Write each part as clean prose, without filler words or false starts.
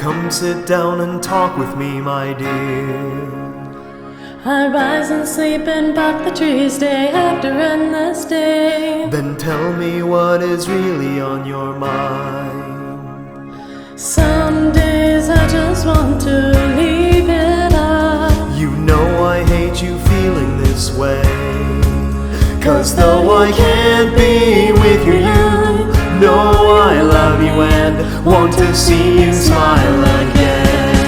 come sit down and talk with me, my dear. I rise and sleep and bark the trees day after endless day. Then tell me what is really on your mind. Some days I just want to leave it all. You know I hate you feeling this way. 'Cause though I can't be with you, know I love you and want to see you smile again.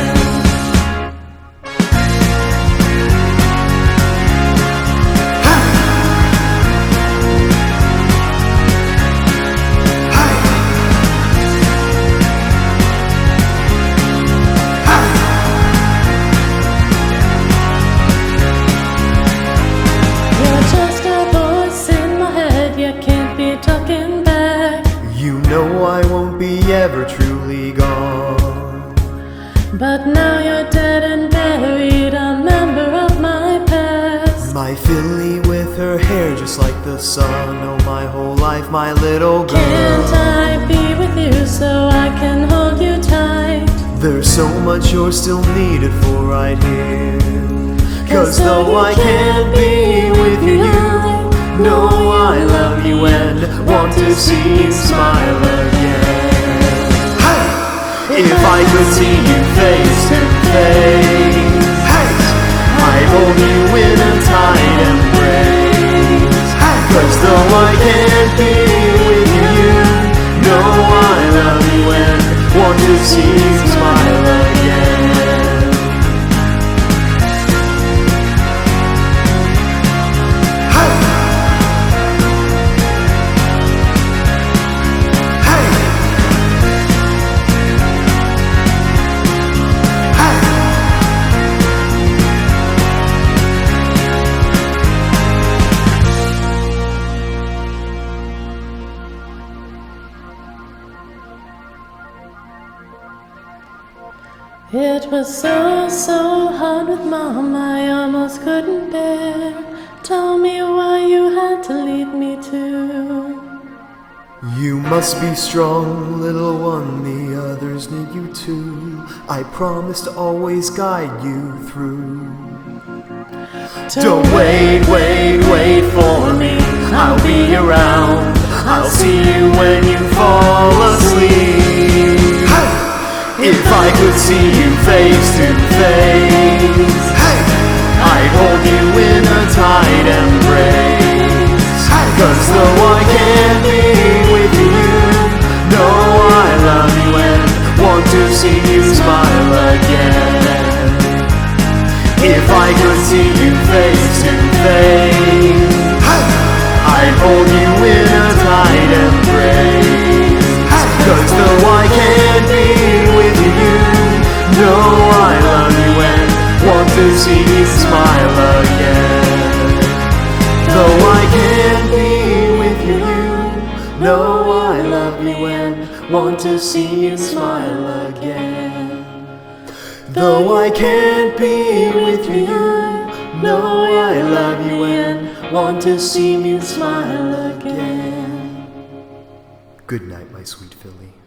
I won't be ever truly gone. But now you're dead and buried, a member of my past. My filly with her hair just like the sun. Oh, my whole life, my little girl. Can't I be with you so I can hold you tight? There's so much you're still needed for right here. 'Cause though I can't be with you, know I love you and want to see you smile again. If I could see you face to face, I'd hold you in a tight embrace. 'Cause though I can't be with you, know I love you and want to see you smile again. It was so hard with Mom, I almost couldn't bear. Tell me why you had to leave me too. You must be strong, little one, the others need you too. I promise to always guide you through. Don't wait for me, I'll be around. I'll see you when you fall asleep. If I could see you face to face, I'd hold you in a tight embrace. 'Cause though I can't be with you, know I love you and want to see you smile again. If I could see you face to face, I'd hold you in a tight embrace. 'Cause though I can't be with you, know I love you and want to see you smile again. Though I can't be with you, know I love you and want to see you smile again. Though I can't be with you, know I love you and want to see you smile again. Good night, my sweet filly.